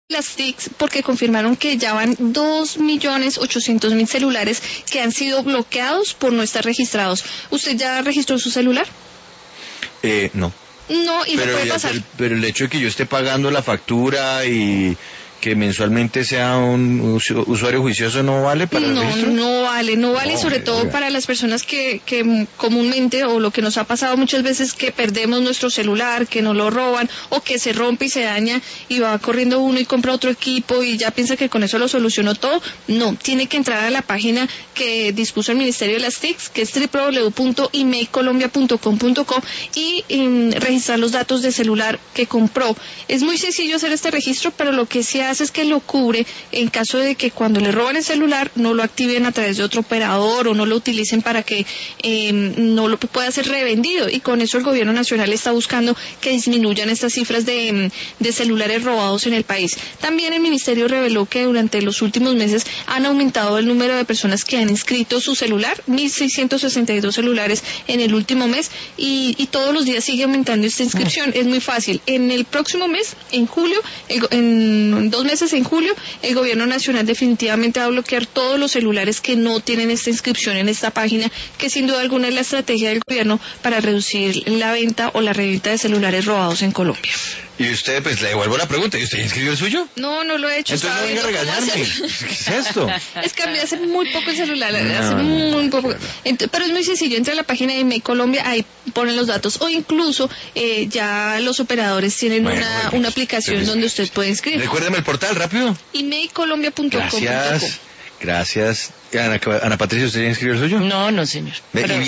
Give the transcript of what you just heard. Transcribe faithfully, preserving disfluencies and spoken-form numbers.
las T I C porque confirmaron que ya van dos millones ochocientos mil celulares que han sido bloqueados por no estar registrados. ¿Usted ya registró su celular? Eh, no. No, y pero, le puede pasar. El, pero el hecho de que yo esté pagando la factura y que mensualmente sea un usuario juicioso no vale para no, el registro. No vale, no vale, no, sobre todo oiga. Para las personas que, que comúnmente, o lo que nos ha pasado muchas veces, que perdemos nuestro celular, que nos lo roban, o que se rompe y se daña, y va corriendo uno y compra otro equipo, y ya piensa que con eso lo solucionó todo. No, tiene que entrar a la página que dispuso el Ministerio de las T I C, que es doble u doble u doble u punto i m e i colombia punto com punto co, y, y registrar los datos de celular que compró. Es muy sencillo hacer este registro, pero lo que sí hace es que lo cubre en caso de que cuando le roban el celular no lo activen a través de otro operador o no lo utilicen para que eh, no lo pueda ser revendido, y con eso el gobierno nacional está buscando que disminuyan estas cifras de, de celulares robados en el país. También el ministerio reveló que durante los últimos meses han aumentado el número de personas que han inscrito su celular, mil seiscientos sesenta y dos celulares en el último mes, y, y todos los días sigue aumentando esta inscripción. Es muy fácil. En el próximo mes, en julio, el, en dos meses en julio, el gobierno nacional definitivamente va a bloquear todos los celulares que no tienen esta inscripción en esta página, que sin duda alguna es la estrategia del gobierno para reducir la venta o la reventa de celulares robados en Colombia. Y usted, pues le devuelvo la pregunta, ¿y usted inscribió el suyo? No, no lo he hecho. Entonces no venga a regañarme. ¿Qué es esto? Es que a mí hace muy poco el celular, no, hace muy poco. Entonces, pero es muy sencillo, entra a la página de I M E I Colombia, ahí ponen los datos, o incluso eh, ya los operadores tienen bueno, una, bueno, una aplicación entonces, donde usted puede inscribir. Recuérdame el portal, rápido. i m e i colombia punto com punto co. Gracias, gracias. Ana, Ana Patricia, ¿usted ya inscribió el suyo? No, no, señor. Pero...